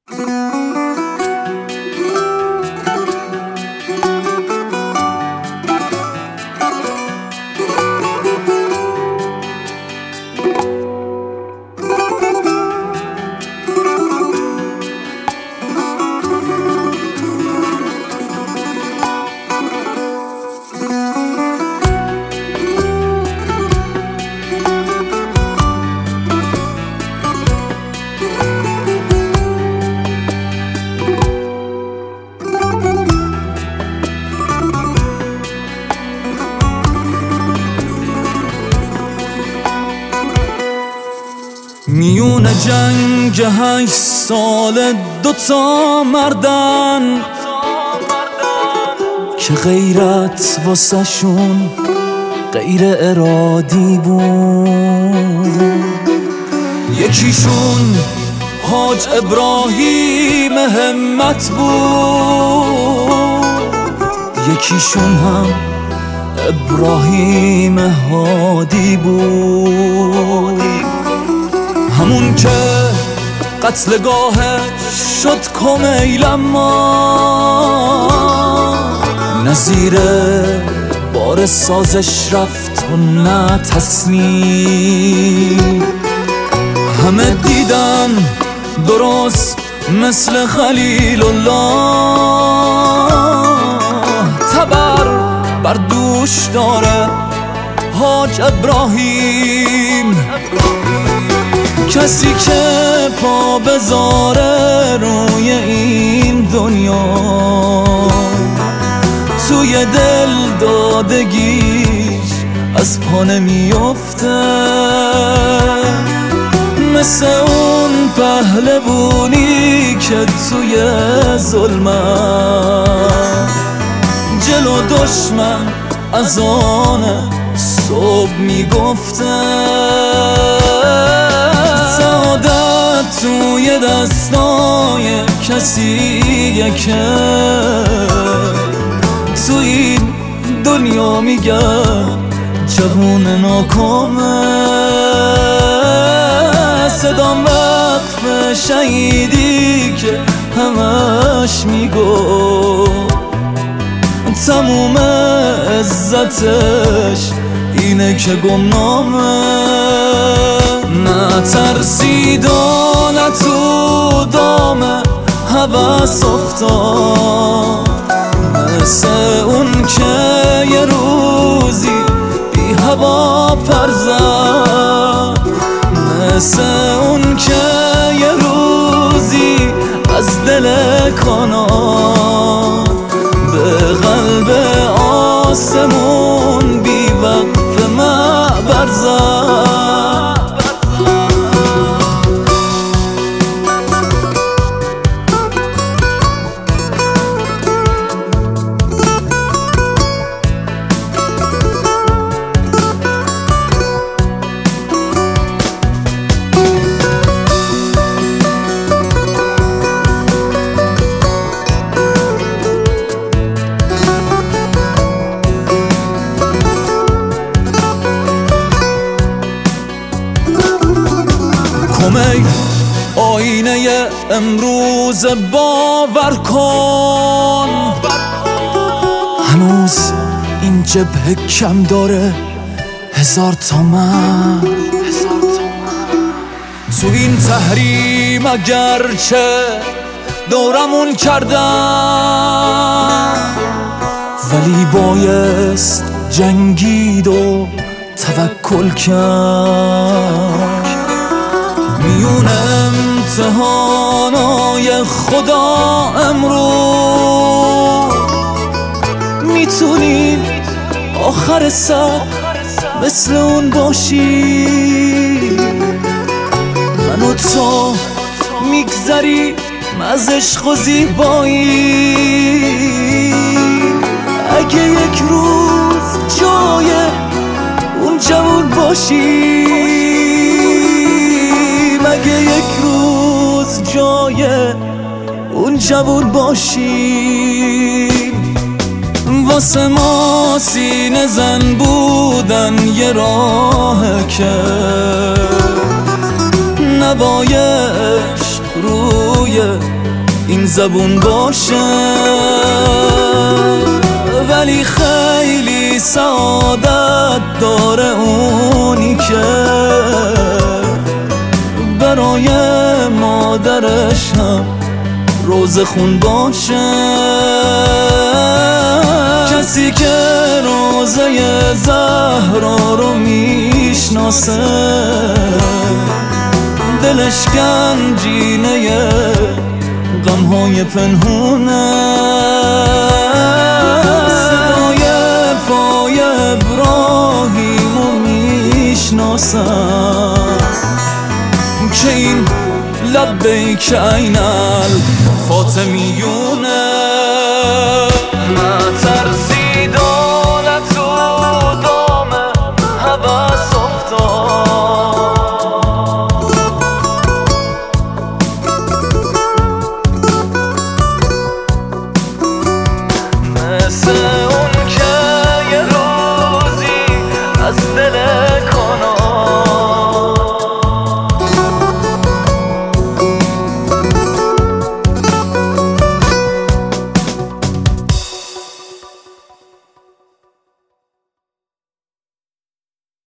میون جنگ 8 سال 2 مردن که غیرت واسه شون غیر ارادی بود. یکیشون حاج ابراهیم همت بود، یکیشون هم ابراهیم هادی بود. همون که قتلگاهش شد کمیل، ما نظیر بار سازش رفت و نه تسلیم. همه دیدن درست مثل خلیل الله، تبر بر دوش داره حاج ابراهیم. کسی که پا بذاره روی این دنیا، توی دل دادگیش از پا نمیفته. مثل اون پهلوونی که توی ظلمت جلو دشمن از آن صبح میگفته. سعادت توی دستای کسیه که تو این دنیا میگن جوون ناکامه. صدام وقف شهیدی که همش میگو تموم عزتش اینه که گمنامه. نه ترسید و نه تو دام هوس افتاد، مثل اون که یه روزی بی هوا پر زد، مثل اون که یه روزی از دل کانان به قلب آسمون بی وقف معبر زد. کمیل آینه امروز باور کن، هنوز این جبهه کم داره 1000 تا من. تو این تحریم اگرچه دورمون کردن، ولی بایست جنگید و توکل کرد. میون امتحانای خدا امروز میتونیم آخر سر مثل اون باشی. من و تو میگذریم از عشق و زیبایی. اگه یک روز جای اون جوون باشیم، اگه یک روز جای اون جوون باشیم، واسه ما سینه زن بودن یه راهه که نوای عشق روی این زبون باشه، ولی خیلی سعادت داره اونی که برای مادرش هم روز خون باشه. کسی که روزه زهرا رو میشناسه دلش گنجینه غمهای پنهونه. صدای پای ابراهیمو میشناسم که این لبیک عین الفاطمیونه.